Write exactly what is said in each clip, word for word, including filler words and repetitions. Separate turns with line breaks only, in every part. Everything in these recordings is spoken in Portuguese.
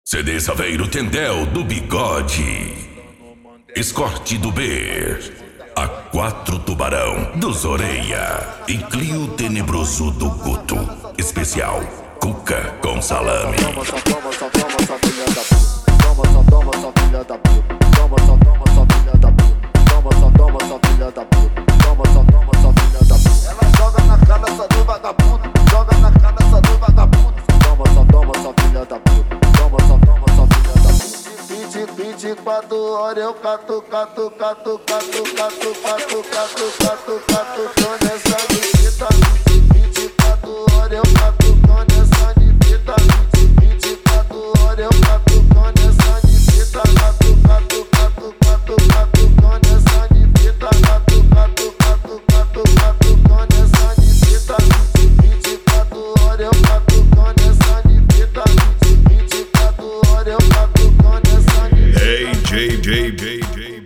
C D Saveiro Tendel do Bigode, Escorte do B, A quatro Tubarão dos Oreia e Clio Tenebroso do Guto. Especial Cuca com salame.
Toma, só toma, só toma, só filha da puta. Toma, só toma, só filha da puta. Toma, só toma, só filha da puta. Toma, só toma, só filha da puta. Toma, só toma, só filha da puta. Ela joga na cara essa do vagabundo. Joga na cara essa do vagabundo. Toma, só toma, só filha da puta. Toma, só toma, só filha da puta. vinte e quatro horas eu cato, cato, cato, cato, cato, cato, cato, cato, cato, tô nessa visita. vinte e quatro horas eu cato, tô nessa visita. vinte e quatro horas eu cato, tô nessa visita. Cato, cato, cato, cato, cato, tô nessa visita. Cato, cato, cato, cato, cato, tô nessa visita. vinte e quatro horas eu cato, tô nessa visita. vinte e quatro horas eu cato, tô nessa visita.
Hey, J, J, J, J,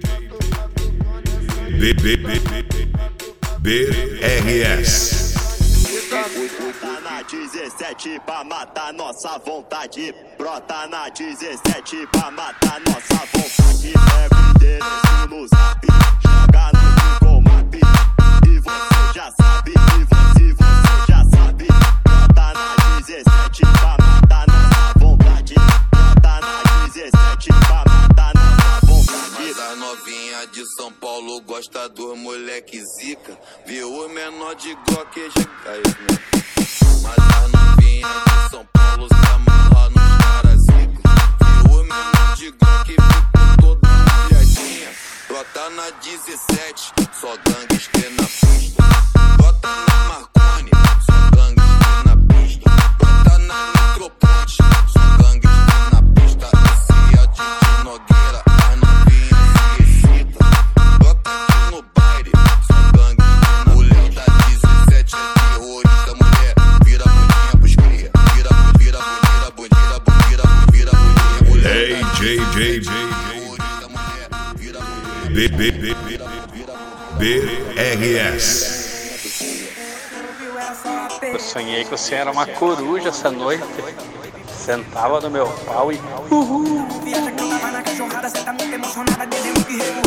B, B, B, B, R S.
Brota na dezessete pra matar nossa vontade. Brota na dezessete pra matar nossa vontade. Pega o endereço no zap, joga no Google Map. E você já sabe, e você, você já sabe. Brota na dezessete pra matar nossa vontade. Brota na dezessete pra matar nossa vontade.
Mas a novinha de São Paulo gosta do moleque zica. Viu o menor de Glock já caiu, né? Mas a novinha de São Paulo se amarra nos caras zica. Viu o menor de Glock ficou toda molhadinha. Brota na dezessete, só gangster na pista. Brota na Marconi, só gangster na pista. Brota na Microponte, só gangster na pista. Esse é o Didi Nogueira, a novinha se excita. Brota aqui no baile, só gangster na mulher da dezessete é terrorista, mulher. Vira bundinha pros cria, vira, vira, vira, vira, vira, vira, vira, mulher.
Hey, J, J, J,
Terrorista, mulher. Vira,
B, B, B, B, R S.
Eu sonhei que você era uma coruja essa noite. Sentava no meu pau e uhul.
Viaja que tava na cachorrada, cê tá muito emocionada, dizendo que